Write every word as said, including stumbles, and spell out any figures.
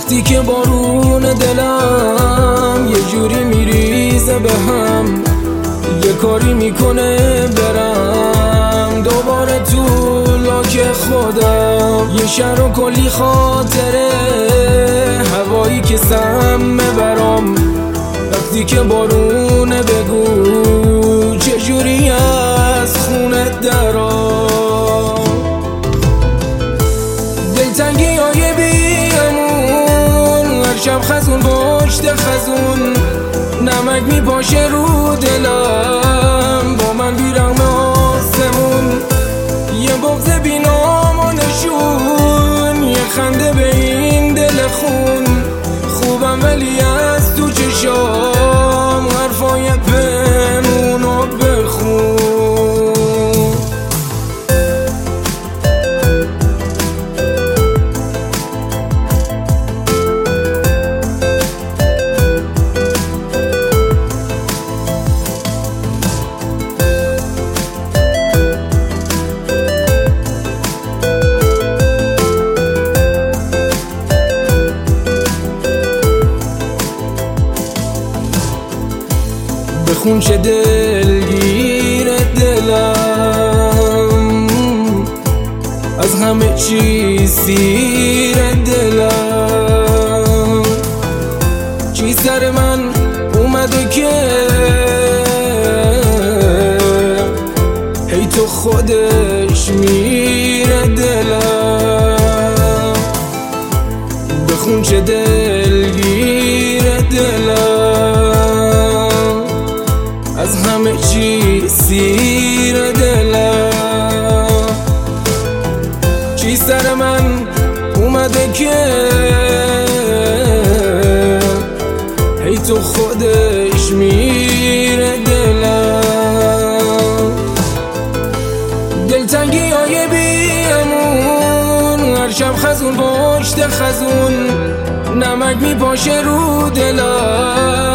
وقتی که بارون دلم یه جوری میریزه به هم، یه کاری میکنه برم دوباره تو لاک خودم. یه شهر و کلی خاطره، هوایی که سمه برام. وقتی که بارونه بگو چجوری از خونه درام. دلتنگی های بیمون، هر شب خزون پشت خزون، نمک میپاشه رو دلم با من بیرغم آسمون. یه بغض بینام و نشون، یه خنده به این دل خون. خوبم ولی از تو چشام حرفای پنونو بخون. بخون چه دلگیر دلم، از همه چی سیر دلم. چی سر من اومده که هی تو خودش میره دلم. بخون چه دلگیر دلم، از همه چی سیر دلم. چی سر من اومده که هی تو خودش میره دلم. دلتنگی های بیمون، هر شب خزون پشت خزون، نمک میپاشه رو دلم